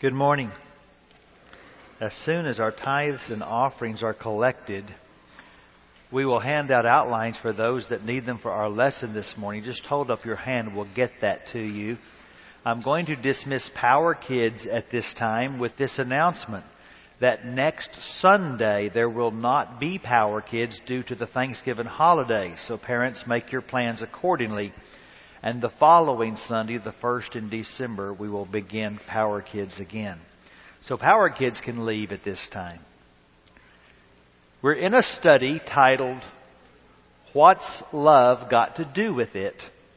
Good morning. As soon as our tithes and offerings are collected, we will hand out outlines for those that need them for our lesson this morning. Just hold up your hand. We'll get that to you. I'm going to dismiss Power Kids at this time with this announcement that next Sunday there will not be Power Kids due to the Thanksgiving holiday. So parents, make your plans accordingly. And the following Sunday, the 1st in December, we will begin Power Kids again. So Power Kids can leave at this time. We're in a study titled, What's Love Got to Do with It?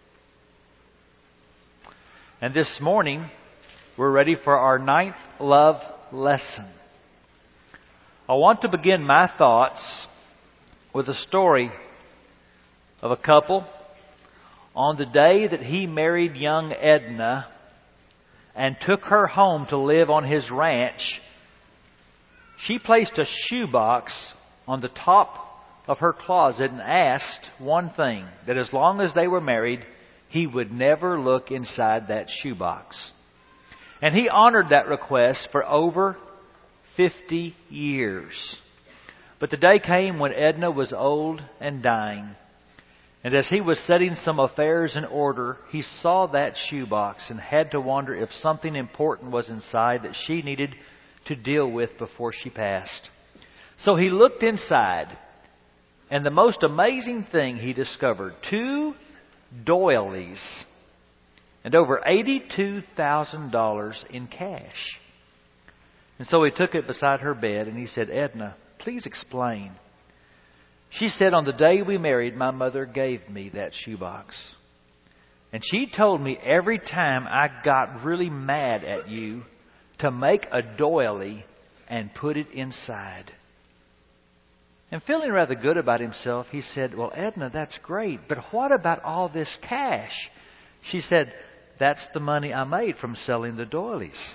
And this morning, we're ready for our 9th love lesson. I want to begin my thoughts with a story of a couple. On the day that he married young Edna and took her home to live on his ranch, she placed a shoebox on the top of her closet and asked one thing, that as long as they were married, he would never look inside that shoebox. And he honored that request for over 50 years. But the day came when Edna was old and dying. And as he was setting some affairs in order, he saw that shoebox and had to wonder if something important was inside that she needed to deal with before she passed. So he looked inside, and the most amazing thing he discovered, 2 doilies and over $82,000 in cash. And so he took it beside her bed and he said, "Edna, please explain." She said, "On the day we married, my mother gave me that shoebox. And she told me every time I got really mad at you to make a doily and put it inside." And feeling rather good about himself, he said, "Well, Edna, that's great, but what about all this cash?" She said, "That's the money I made from selling the doilies."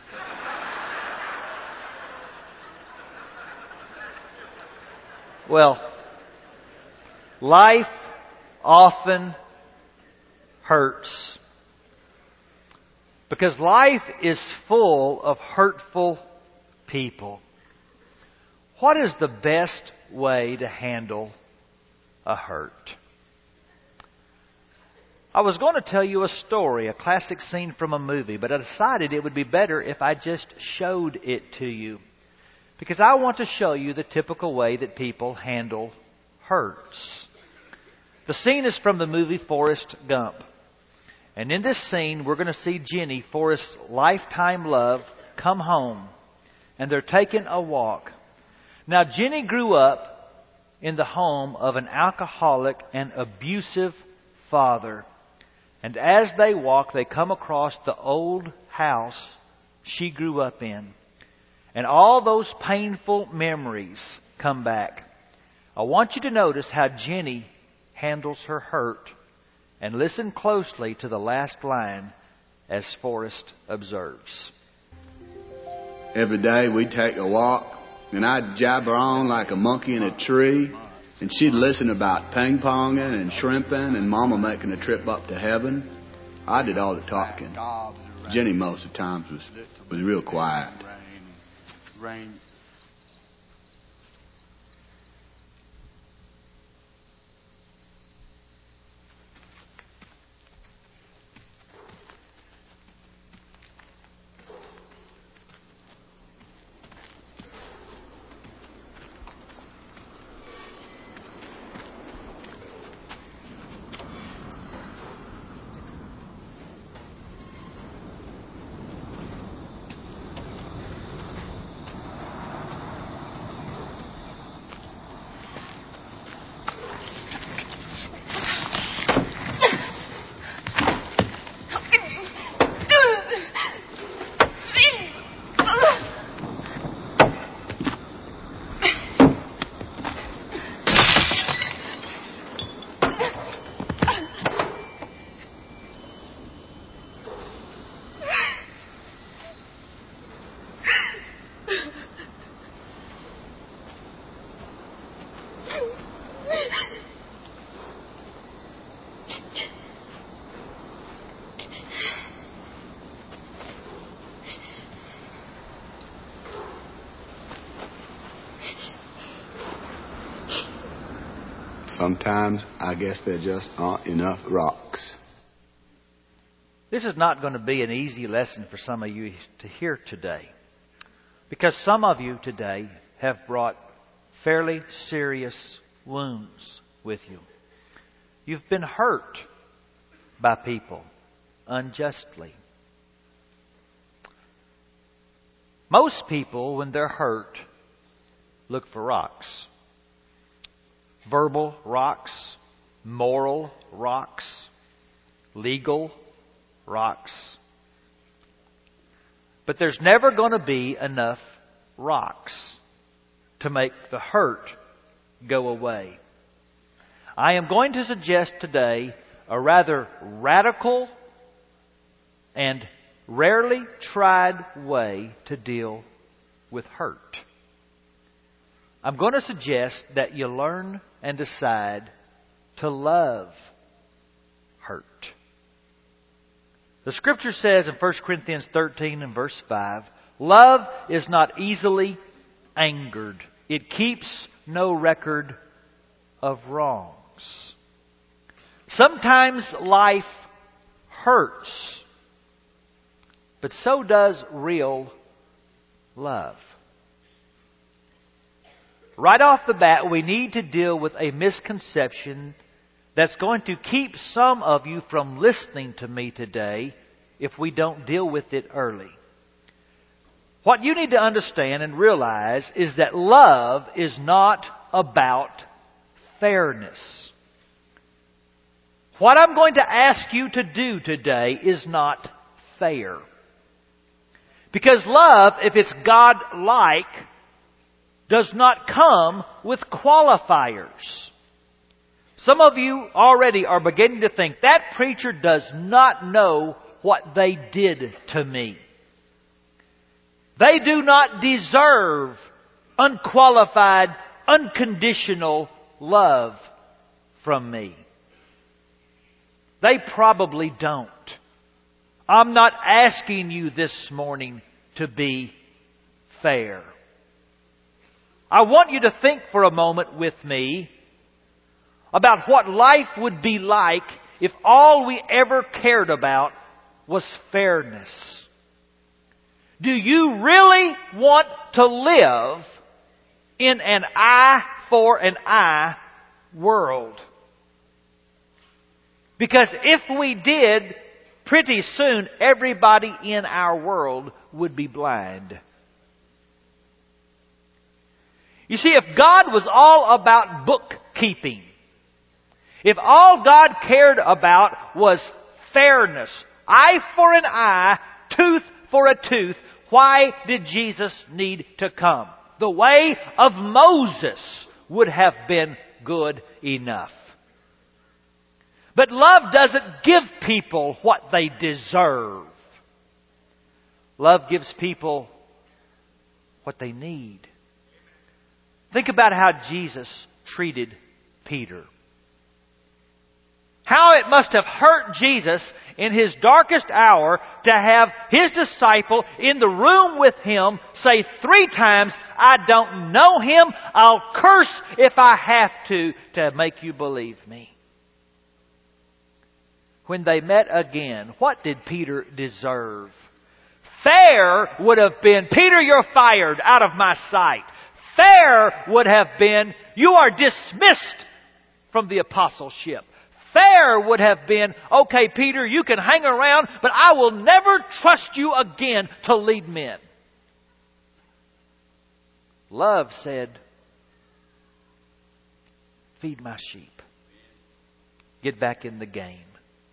Well, life often hurts because life is full of hurtful people. What is the best way to handle a hurt? I was going to tell you a story, a classic scene from a movie, but I decided it would be better if I just showed it to you, because I want to show you the typical way that people handle hurts. The scene is from the movie Forrest Gump. And in this scene, we're going to see Jenny, Forrest's lifetime love, come home. And they're taking a walk. Now, Jenny grew up in the home of an alcoholic and abusive father. And as they walk, they come across the old house she grew up in. And all those painful memories come back. I want you to notice how Jenny handles her hurt. And listen closely to the last line as Forrest observes. Every day we'd take a walk, and I'd jabber on like a monkey in a tree, and she'd listen about ping-ponging and shrimping and Mama making a trip up to heaven. I did all the talking. Jenny most of the times was real quiet. Rain. Sometimes I guess there just aren't enough rocks. This is not going to be an easy lesson for some of you to hear today, because some of you today have brought fairly serious wounds with you. You've been hurt by people unjustly. Most people, when they're hurt, look for rocks. Verbal rocks, moral rocks, legal rocks. But there's never going to be enough rocks to make the hurt go away. I am going to suggest today a rather radical and rarely tried way to deal with hurt. I'm going to suggest that you learn and decide to love hurt. The Scripture says in 1 Corinthians 13 and verse 5, love is not easily angered. It keeps no record of wrongs. Sometimes life hurts, but so does real love. Right off the bat, we need to deal with a misconception that's going to keep some of you from listening to me today if we don't deal with it early. What you need to understand and realize is that love is not about fairness. What I'm going to ask you to do today is not fair. Because love, if it's God-like, does not come with qualifiers. Some of you already are beginning to think, that preacher does not know what they did to me. They do not deserve unqualified, unconditional love from me. They probably don't. I'm not asking you this morning to be fair. I want you to think for a moment with me about what life would be like if all we ever cared about was fairness. Do you really want to live in an eye for an eye world? Because if we did, pretty soon everybody in our world would be blind. You see, if God was all about bookkeeping, if all God cared about was fairness, eye for an eye, tooth for a tooth, why did Jesus need to come? The way of Moses would have been good enough. But love doesn't give people what they deserve. Love gives people what they need. Think about how Jesus treated Peter. How it must have hurt Jesus in His darkest hour to have His disciple in the room with Him say 3 times, I don't know Him, I'll curse if I have to make you believe me. When they met again, what did Peter deserve? Fair would have been, Peter, you're fired out of my sight. Fair would have been, you are dismissed from the apostleship. Fair would have been, okay, Peter, you can hang around, but I will never trust you again to lead men. Love said, feed my sheep. Get back in the game.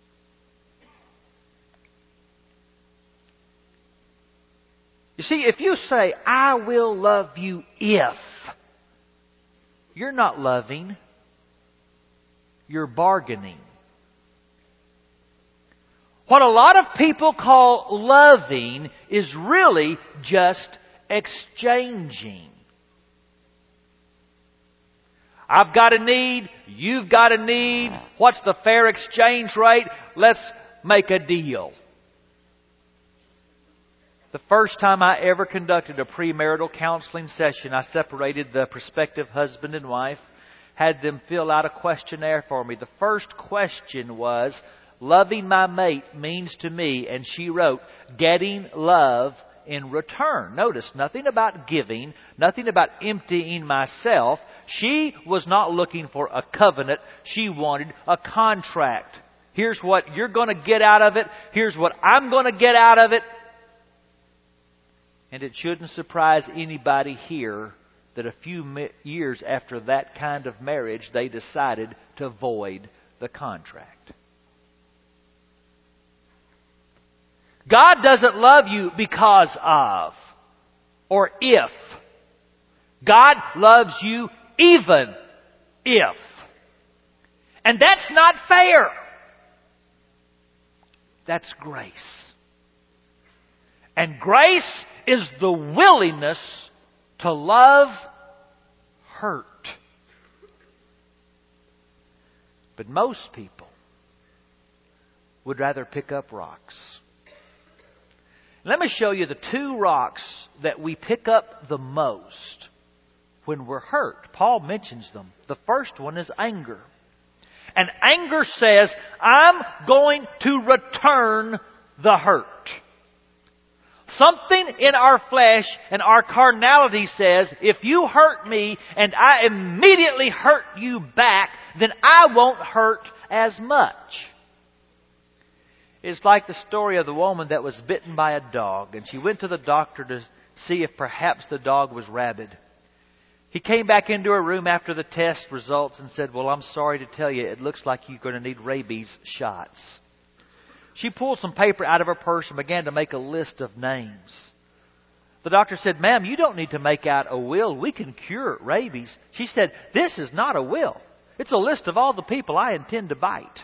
You see, if you say, I will love you if, you're not loving, you're bargaining. What a lot of people call loving is really just exchanging. I've got a need, you've got a need, what's the fair exchange rate? Let's make a deal. The first time I ever conducted a premarital counseling session, I separated the prospective husband and wife, had them fill out a questionnaire for me. The first question was, loving my mate means to me, and she wrote, getting love in return. Notice, nothing about giving, nothing about emptying myself. She was not looking for a covenant. She wanted a contract. Here's what you're going to get out of it. Here's what I'm going to get out of it. And it shouldn't surprise anybody here that a few years after that kind of marriage, they decided to void the contract. God doesn't love you because of or if. God loves you even if. And that's not fair. That's grace. And grace is the willingness to love hurt. But most people would rather pick up rocks. Let me show you the two rocks that we pick up the most when we're hurt. Paul mentions them. The first one is anger. And anger says, I'm going to return the hurt. Something in our flesh and our carnality says, if you hurt me and I immediately hurt you back, then I won't hurt as much. It's like the story of the woman that was bitten by a dog, and she went to the doctor to see if perhaps the dog was rabid. He came back into her room after the test results and said, well, I'm sorry to tell you, it looks like you're going to need rabies shots. She pulled some paper out of her purse and began to make a list of names. The doctor said, ma'am, you don't need to make out a will. We can cure rabies. She said, this is not a will. It's a list of all the people I intend to bite.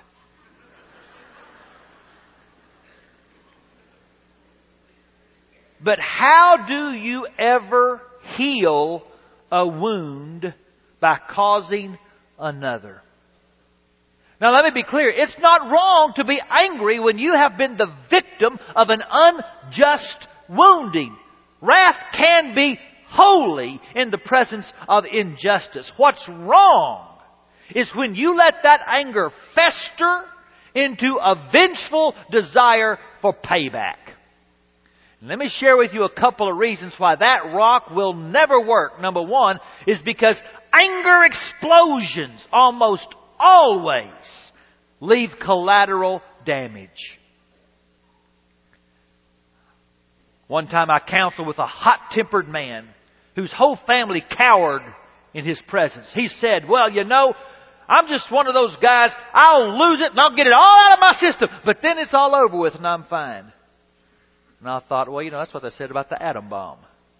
But how do you ever heal a wound? By causing another. Now let me be clear. It's not wrong to be angry when you have been the victim of an unjust wounding. Wrath can be holy in the presence of injustice. What's wrong is when you let that anger fester into a vengeful desire for payback. Let me share with you a couple of reasons why that rock will never work. Number one is because anger explosions almost always leave collateral damage. One time I counseled with a hot-tempered man whose whole family cowered in his presence. He said, well, you know, I'm just one of those guys, I'll lose it and I'll get it all out of my system, but then it's all over with and I'm fine. And I thought, well, you know, that's what they said about the atom bomb.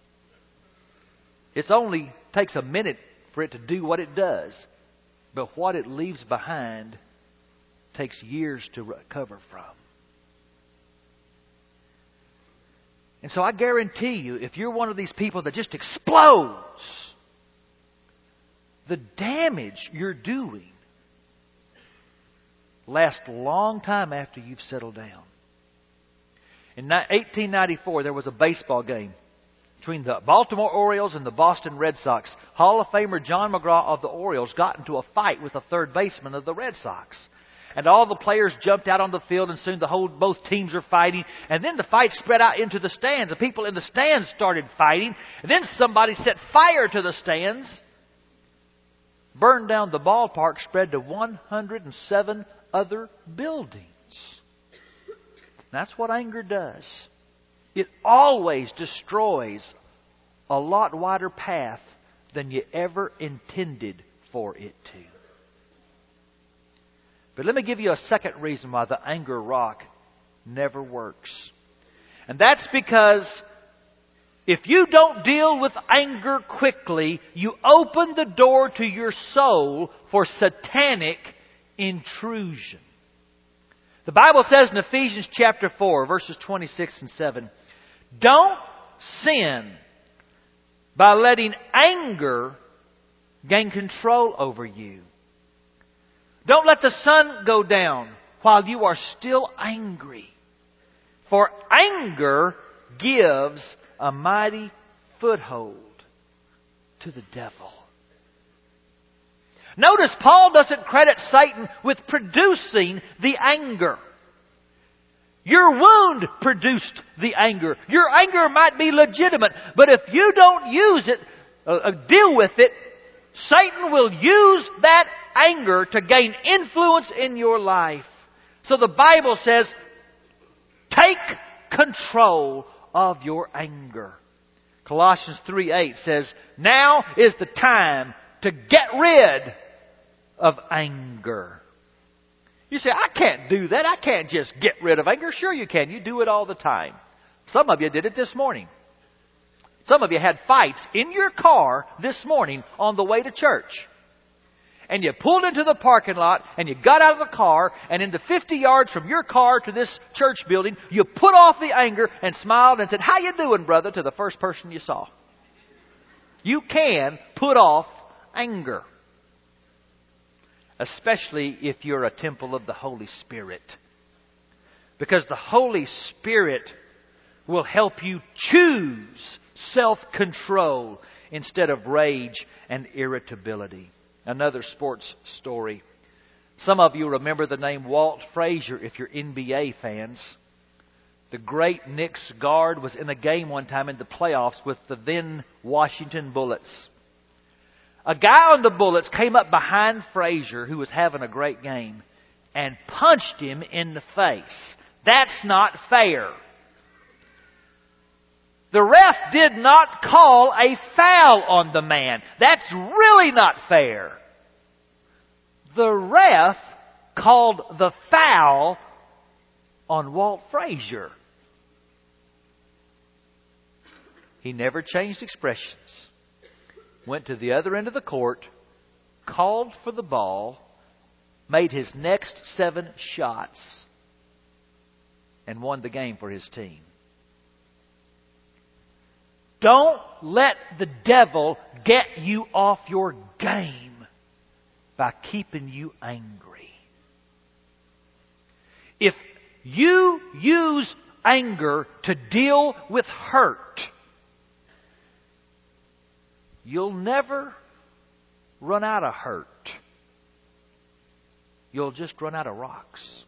It only takes a minute for it to do what it does. But what it leaves behind takes years to recover from. And so I guarantee you, if you're one of these people that just explodes, the damage you're doing lasts a long time after you've settled down. In 1894, there was a baseball game between the Baltimore Orioles and the Boston Red Sox. Hall of Famer John McGraw of the Orioles got into a fight with the third baseman of the Red Sox. And all the players jumped out on the field, and soon both teams are fighting. And then the fight spread out into the stands. The people in the stands started fighting. And then somebody set fire to the stands, burned down the ballpark, spread to 107 other buildings. That's what anger does. It always destroys a lot wider path than you ever intended for it to. But let me give you a second reason why the anger rock never works. And that's because if you don't deal with anger quickly, you open the door to your soul for satanic intrusion. The Bible says in Ephesians chapter 4, verses 26 and 7, don't sin by letting anger gain control over you. Don't let the sun go down while you are still angry. For anger gives a mighty foothold to the devil. Notice Paul doesn't credit Satan with producing the anger. Your wound produced the anger. Your anger might be legitimate, but if you don't use it, deal with it, Satan will use that anger to gain influence in your life. So the Bible says, take control of your anger. Colossians 3:8 says, now is the time to get rid of anger. You say, I can't do that. I can't just get rid of anger. Sure you can. You do it all the time. Some of you did it this morning. Some of you had fights in your car this morning on the way to church. And you pulled into the parking lot and you got out of the car, and in the 50 yards from your car to this church building, you put off the anger and smiled and said, how you doing, brother, to the first person you saw. You can put off anger. Especially if you're a temple of the Holy Spirit. Because the Holy Spirit will help you choose self-control instead of rage and irritability. Another sports story. Some of you remember the name Walt Frazier if you're NBA fans. The great Knicks guard was in a game one time in the playoffs with the then Washington Bullets. A guy on the Bullets came up behind Frazier, who was having a great game, and punched him in the face. That's not fair. The ref did not call a foul on the man. That's really not fair. The ref called the foul on Walt Frazier. He never changed expressions. Went to the other end of the court, called for the ball, made his next 7 shots, and won the game for his team. Don't let the devil get you off your game by keeping you angry. If you use anger to deal with hurt, you'll never run out of hurt. You'll just run out of rocks.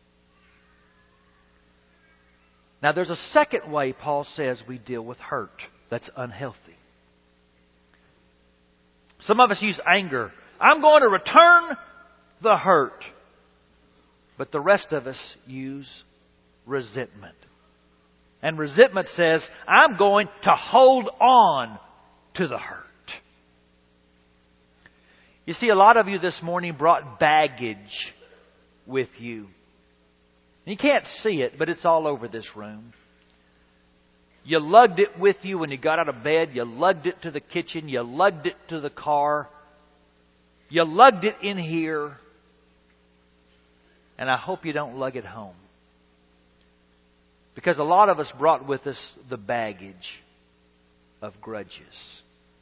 Now there's a second way Paul says we deal with hurt that's unhealthy. Some of us use anger. I'm going to return the hurt. But the rest of us use resentment. And resentment says, I'm going to hold on to the hurt. You see, a lot of you this morning brought baggage with you. You can't see it, but it's all over this room. You lugged it with you when you got out of bed. You lugged it to the kitchen. You lugged it to the car. You lugged it in here. And I hope you don't lug it home. Because a lot of us brought with us the baggage of grudges.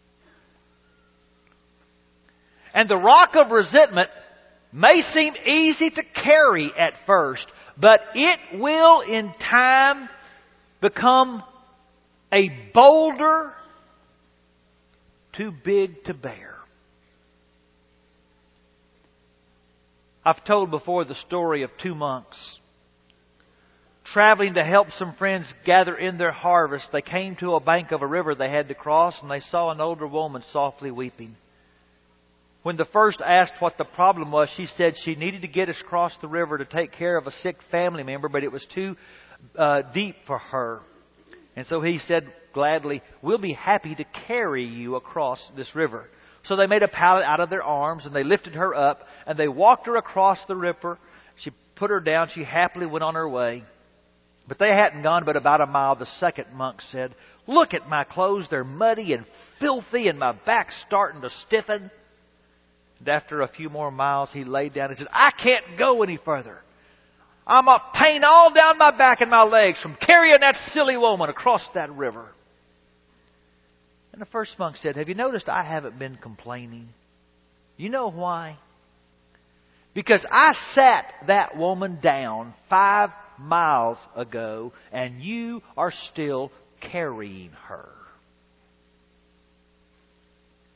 And the rock of resentment may seem easy to carry at first, but it will in time become a boulder too big to bear. I've told before the story of 2 monks. Traveling to help some friends gather in their harvest, they came to a bank of a river they had to cross, and they saw an older woman softly weeping. When the first asked what the problem was, she said she needed to get across the river to take care of a sick family member, but it was too deep for her. And so he said gladly, we'll be happy to carry you across this river. So they made a pallet out of their arms, and they lifted her up, and they walked her across the river. She put her down. She happily went on her way. But they hadn't gone but about a mile. The second monk said, look at my clothes. They're muddy and filthy, and my back's starting to stiffen. And after a few more miles, he laid down and said, I can't go any further. I'm a pain all down my back and my legs from carrying that silly woman across that river. And the first monk said, have you noticed I haven't been complaining? You know why? Because I sat that woman down 5 miles ago, and you are still carrying her.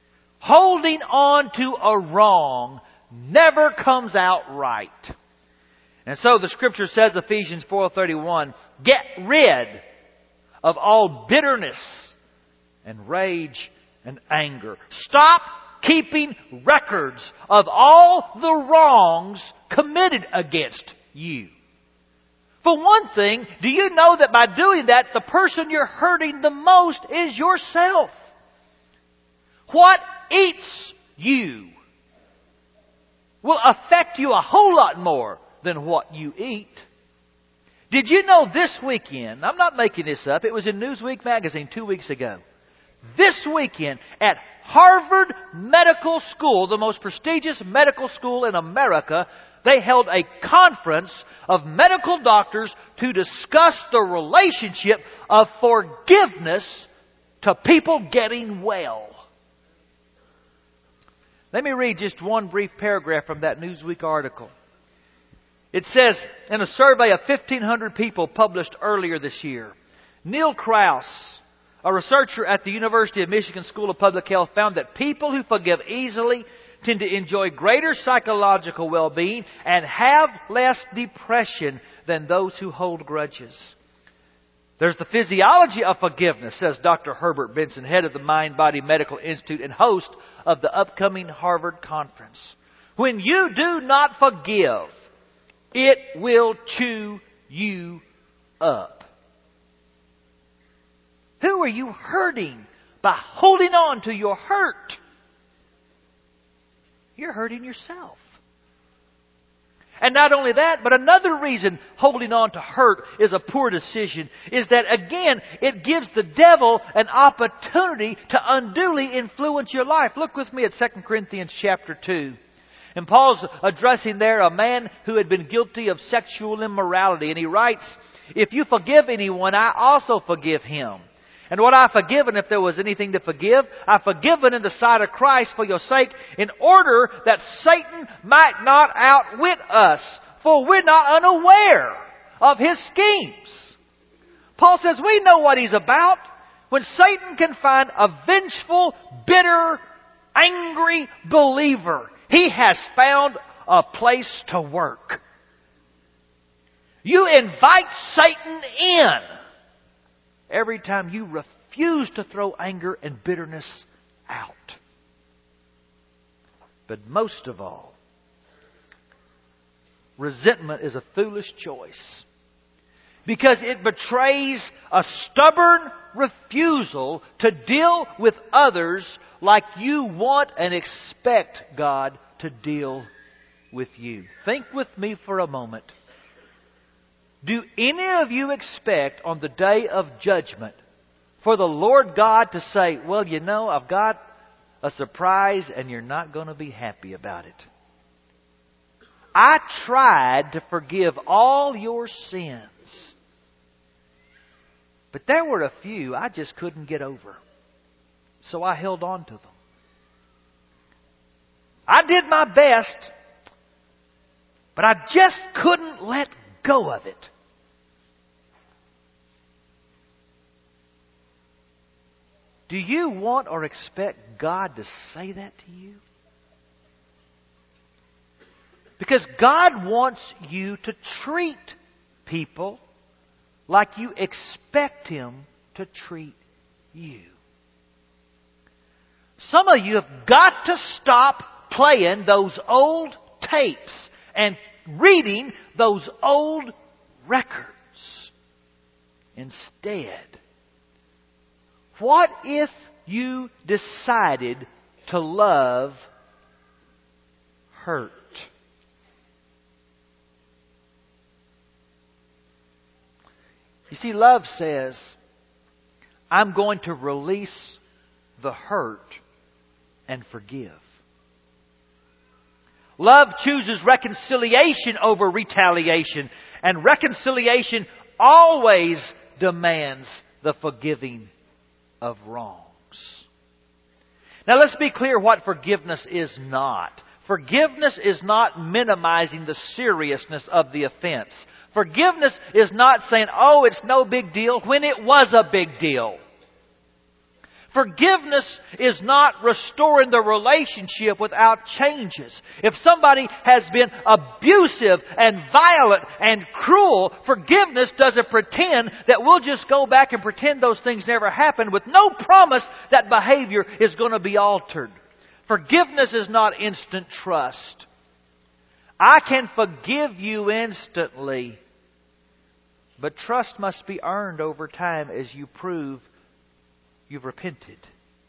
holding on to a wrong never comes out right. And so the Scripture says, Ephesians 4:31, get rid of all bitterness and rage and anger. Stop keeping records of all the wrongs committed against you. For one thing, do you know that by doing that, the person you're hurting the most is yourself? What eats you will affect you a whole lot more than what you eat. Did you know this weekend, I'm not making this up, it was in Newsweek magazine 2 weeks ago. This weekend at Harvard Medical School, the most prestigious medical school in America, they held a conference of medical doctors to discuss the relationship of forgiveness to people getting well. Let me read just one brief paragraph from that Newsweek article. It says, in a survey of 1,500 people published earlier this year, Neil Krause, a researcher at the University of Michigan School of Public Health, found that people who forgive easily tend to enjoy greater psychological well-being and have less depression than those who hold grudges. There's the physiology of forgiveness, says Dr. Herbert Benson, head of the Mind Body Medical Institute and host of the upcoming Harvard Conference. When you do not forgive, it will chew you up. Who are you hurting by holding on to your hurt? You're hurting yourself. And not only that, but another reason holding on to hurt is a poor decision is that, again, it gives the devil an opportunity to unduly influence your life. Look with me at 2 Corinthians chapter 2. And Paul's addressing there a man who had been guilty of sexual immorality. And he writes, if you forgive anyone, I also forgive him. And what I've forgiven, if there was anything to forgive, I've forgiven in the sight of Christ for your sake, in order that Satan might not outwit us. For we're not unaware of his schemes. Paul says we know what he's about. When Satan can find a vengeful, bitter, angry believer, he has found a place to work. You invite Satan in every time you refuse to throw anger and bitterness out. But most of all, resentment is a foolish choice because it betrays a stubborn refusal to deal with others like you want and expect God to deal with you. Think with me for a moment. Do any of you expect on the day of judgment for the Lord God to say, well, you know, I've got a surprise and you're not going to be happy about it? I tried to forgive all your sins, but there were a few I just couldn't get over. So I held on to them. I did my best, but I just couldn't let go of it. Do you want or expect God to say that to you? Because God wants you to treat people like you expect Him to treat you. Some of you have got to stop playing those old tapes and reading those old records. Instead, what if you decided to love hurt? You see, love says, I'm going to release the hurt and forgive. Love chooses reconciliation over retaliation, and reconciliation always demands the forgiving of wrongs. Now let's be clear what forgiveness is not. Forgiveness is not minimizing the seriousness of the offense. Forgiveness is not saying, oh, it's no big deal, when it was a big deal. Forgiveness is not restoring the relationship without changes. If somebody has been abusive and violent and cruel, forgiveness doesn't pretend that we'll just go back and pretend those things never happened with no promise that behavior is going to be altered. Forgiveness is not instant trust. I can forgive you instantly, but trust must be earned over time as you prove you've repented.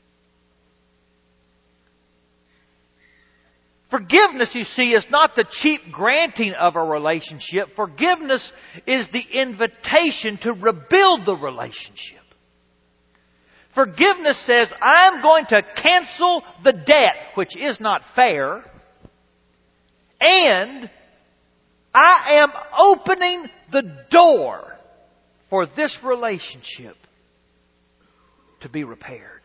Forgiveness, you see, is not the cheap granting of a relationship. Forgiveness is the invitation to rebuild the relationship. Forgiveness says, I'm going to cancel the debt, which is not fair, and I am opening the door for this relationship to be repaired.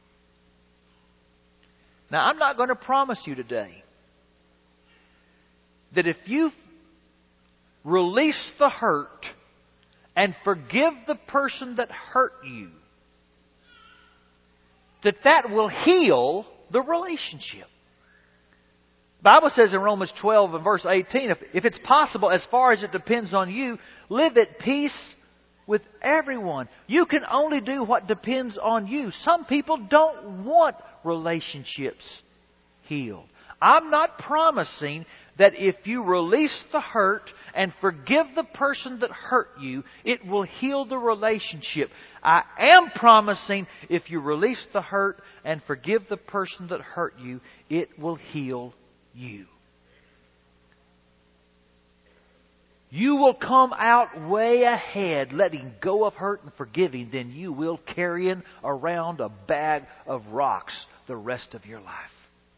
Now, I'm not going to promise you today that if you release the hurt and forgive the person that hurt you, that will heal the relationship. The Bible says in Romans 12 and verse 18, if it's possible, as far as it depends on you, live at peace with everyone. You can only do what depends on you. Some people don't want relationships healed. I'm not promising that if you release the hurt and forgive the person that hurt you, it will heal the relationship. I am promising if you release the hurt and forgive the person that hurt you, it will heal you. You will come out way ahead letting go of hurt and forgiving than you will carrying around a bag of rocks the rest of your life.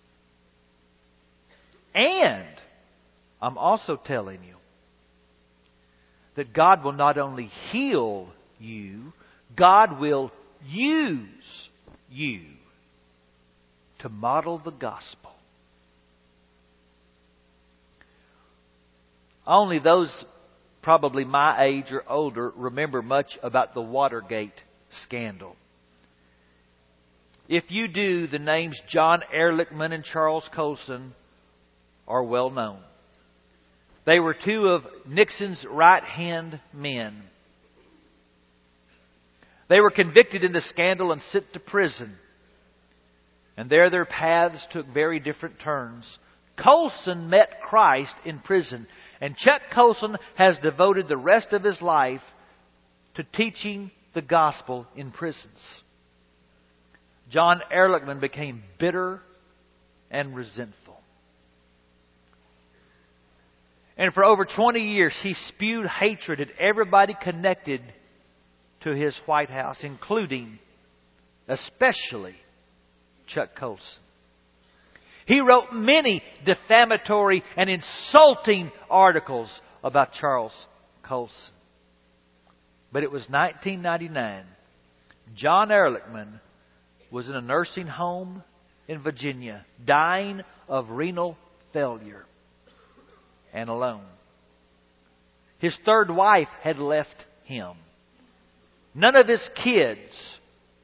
And I'm also telling you that God will not only heal you, God will use you to model the gospel. Only those probably my age or older remember much about the Watergate scandal. If you do, the names John Ehrlichman and Charles Colson are well known. They were two of Nixon's right-hand men. They were convicted in the scandal and sent to prison. And there their paths took very different turns. Colson met Christ in prison. And Chuck Colson has devoted the rest of his life to teaching the gospel in prisons. John Ehrlichman became bitter and resentful. And for over 20 years, he spewed hatred at everybody connected to his White House, including, especially, Chuck Colson. He wrote many defamatory and insulting articles about Charles Colson. But it was 1999. John Ehrlichman was in a nursing home in Virginia, dying of renal failure and alone. His third wife had left him. None of his kids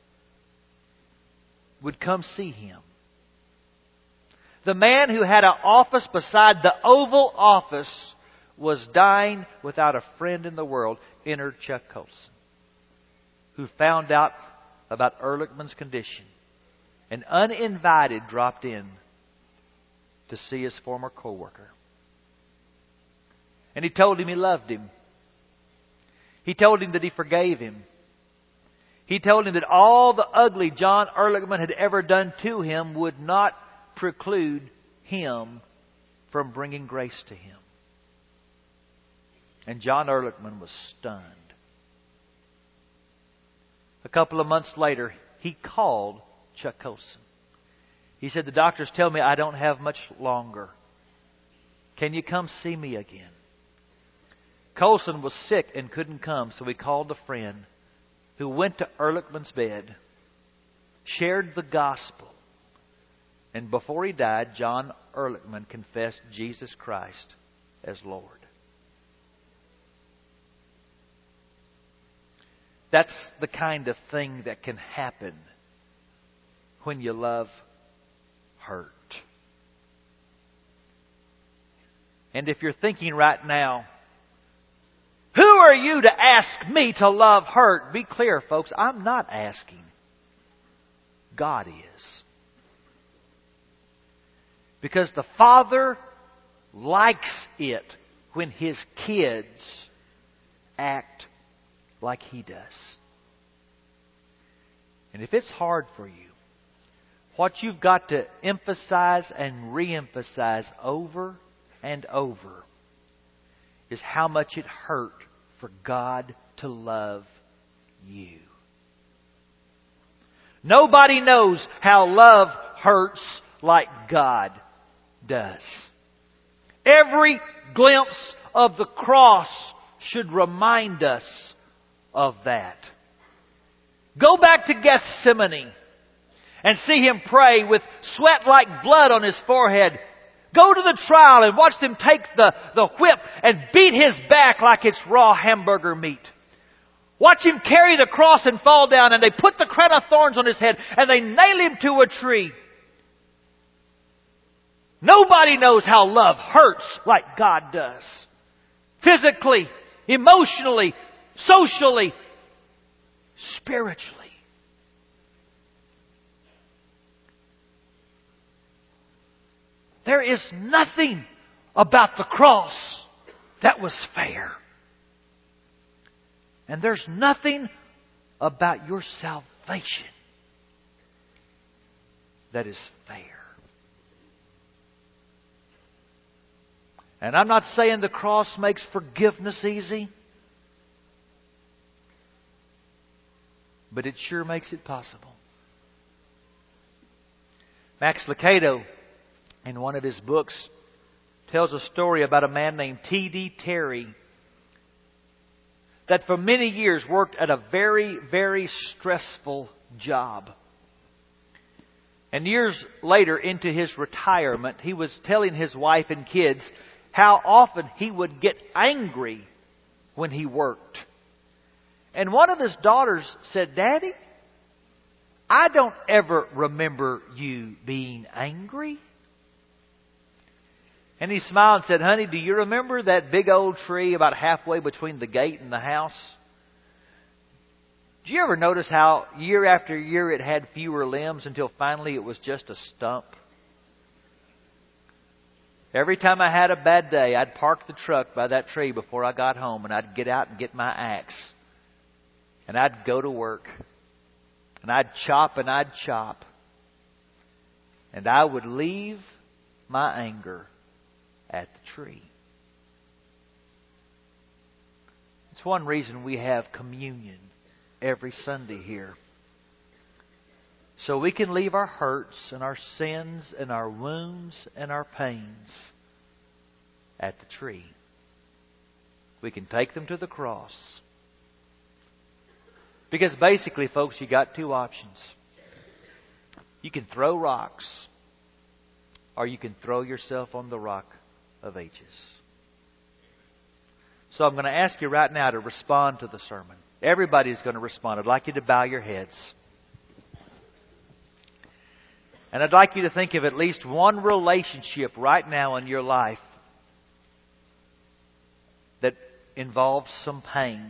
would come see him. The man who had an office beside the Oval Office was dying without a friend in the world. Entered Chuck Colson, who found out about Ehrlichman's condition and uninvited dropped in to see his former co-worker. And he told him he loved him. He told him that he forgave him. He told him that all the ugly John Ehrlichman had ever done to him would not preclude him from bringing grace to him. And John Ehrlichman was stunned. A couple of months later, he called Chuck Colson. He said, "The doctors tell me I don't have much longer. Can you come see me again?" Colson was sick and couldn't come, so he called a friend who went to Ehrlichman's bed, shared the gospel, and before he died, John Ehrlichman confessed Jesus Christ as Lord. That's the kind of thing that can happen when you love hurt. And if you're thinking right now, who are you to ask me to love hurt? Be clear, folks, I'm not asking. God is. Because the Father likes it when His kids act like He does. And if it's hard for you, what you've got to emphasize and re-emphasize over and over is how much it hurt for God to love you. Nobody knows how love hurts like God does. Every glimpse of the cross should remind us of that. Go back to Gethsemane and see Him pray with sweat like blood on His forehead. Go to the trial and watch them take the whip and beat His back like it's raw hamburger meat. Watch Him carry the cross and fall down, and they put the crown of thorns on His head and they nail Him to a tree. Nobody knows how love hurts like God does. Physically, emotionally, socially, spiritually. There is nothing about the cross that was fair. And there's nothing about your salvation that is fair. And I'm not saying the cross makes forgiveness easy, but it sure makes it possible. Max Lucado, in one of his books, tells a story about a man named T.D. Terry that for many years worked at a very, very stressful job. And years later, into his retirement, he was telling his wife and kids how often he would get angry when he worked. And one of his daughters said, "Daddy, I don't ever remember you being angry." And he smiled and said, "Honey, do you remember that big old tree about halfway between the gate and the house? Do you ever notice how year after year it had fewer limbs until finally it was just a stump? Every time I had a bad day, I'd park the truck by that tree before I got home, and I'd get out and get my axe. And I'd go to work. And I'd chop and I'd chop. And I would leave my anger at the tree." It's one reason we have communion every Sunday here. So we can leave our hurts and our sins and our wounds and our pains at the tree. We can take them to the cross. Because basically, folks, you got two options. You can throw rocks, or you can throw yourself on the rock of ages. So I'm going to ask you right now to respond to the sermon. Everybody's going to respond. I'd like you to bow your heads. And I'd like you to think of at least one relationship right now in your life that involves some pain.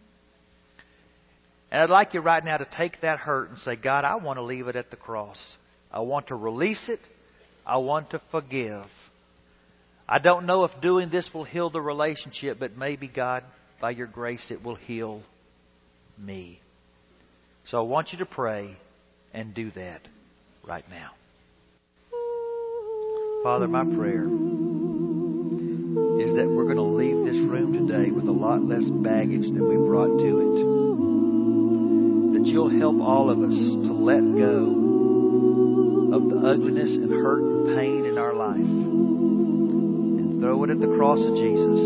And I'd like you right now to take that hurt and say, "God, I want to leave it at the cross. I want to release it. I want to forgive. I don't know if doing this will heal the relationship, but maybe, God, by your grace, it will heal me." So I want you to pray and do that right now. Father, my prayer is that we're going to leave this room today with a lot less baggage than we brought to it. That you'll help all of us to let go of the ugliness and hurt and pain in our life and throw it at the cross of Jesus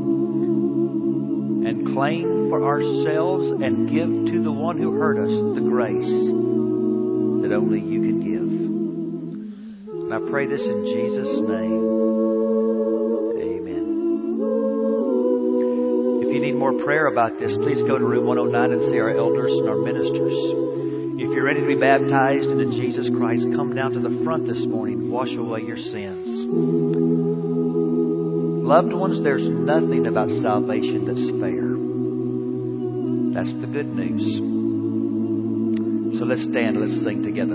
and claim for ourselves and give to the one who hurt us the grace that only you can give. And I pray this in Jesus' name. Amen. If you need more prayer about this, please go to room 109 and see our elders and our ministers. If you're you're ready to be baptized into Jesus Christ, come down to the front this morning. Wash away your sins. Loved ones, there's nothing about salvation that's fair. That's the good news. So let's stand, let's sing together.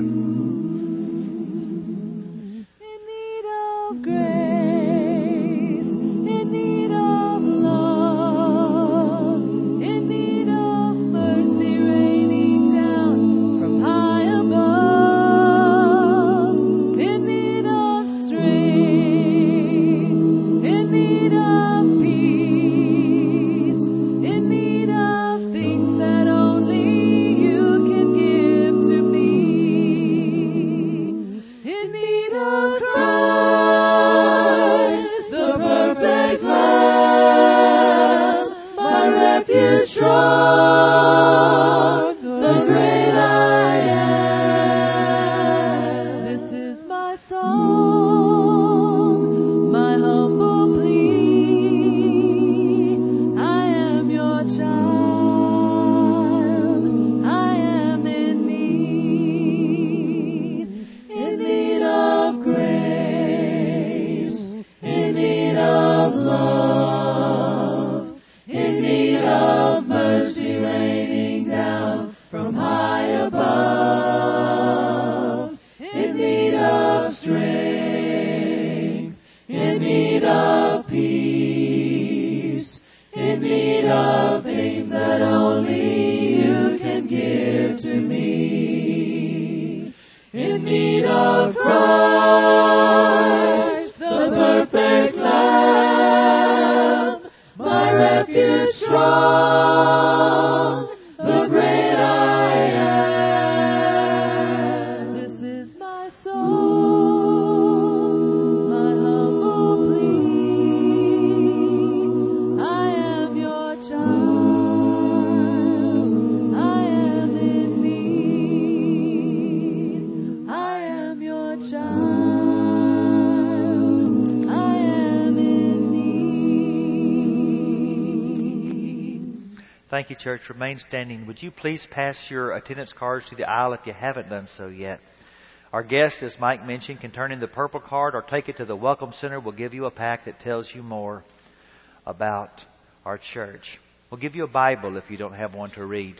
Thank you, church. Remain standing. Would you please pass your attendance cards to the aisle if you haven't done so yet? Our guest, as Mike mentioned, can turn in the purple card or take it to the Welcome Center. We'll give you a pack that tells you more about our church. We'll give you a Bible if you don't have one to read.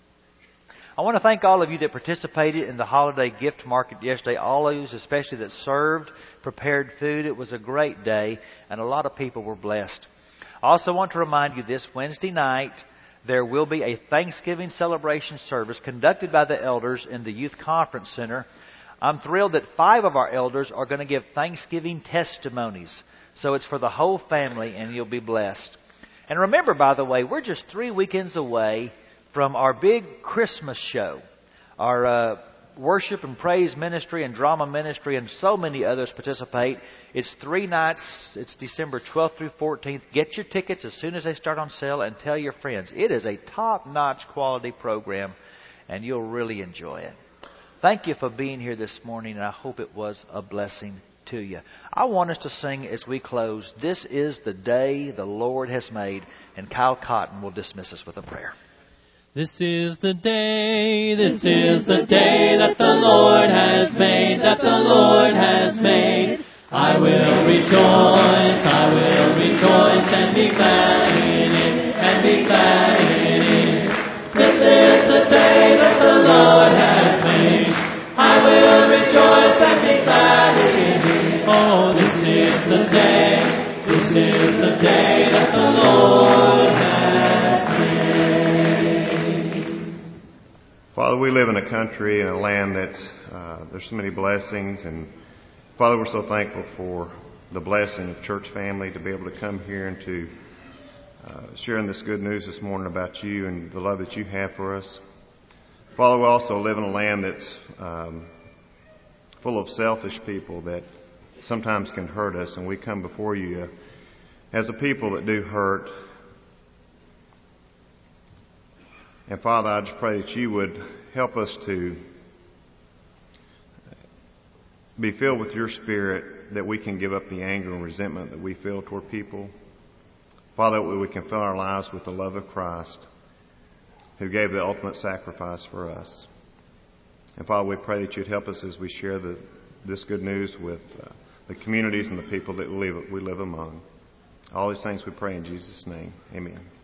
I want to thank all of you that participated in the holiday gift market yesterday. All of you, especially that served, prepared food. It was a great day, and a lot of people were blessed. I also want to remind you this Wednesday night, there will be a Thanksgiving celebration service conducted by the elders in the Youth Conference Center. I'm thrilled that 5 of our elders are going to give Thanksgiving testimonies. So it's for the whole family, and you'll be blessed. And remember, by the way, we're just 3 weekends away from our big Christmas show. Our worship and praise ministry and drama ministry and so many others participate. It's 3 nights. It's December 12th through 14th. Get your tickets as soon as they start on sale and tell your friends. It is a top-notch quality program, and you'll really enjoy it. Thank you for being here this morning, and I hope it was a blessing to you. I want us to sing as we close, "This is the day the Lord has made," and Kyle Cotton will dismiss us with a prayer. This is the day that the Lord has made, that the Lord has made. I will rejoice and be glad in it, and be glad in it. This is the day that the Lord has made. I will rejoice and be glad in it. Oh, this is the day that the Lord has made. Father, we live in a country and a land that's, there's so many blessings, and Father, we're so thankful for the blessing of church family to be able to come here and to sharing this good news this morning about you and the love that you have for us. Father, we also live in a land that's full of selfish people that sometimes can hurt us, and we come before you as a people that do hurt. And Father, I just pray that you would help us to be filled with your Spirit, that we can give up the anger and resentment that we feel toward people. Father, that we can fill our lives with the love of Christ, who gave the ultimate sacrifice for us. And Father, we pray that you'd help us as we share this good news with the communities and the people that we live among. All these things we pray in Jesus' name. Amen.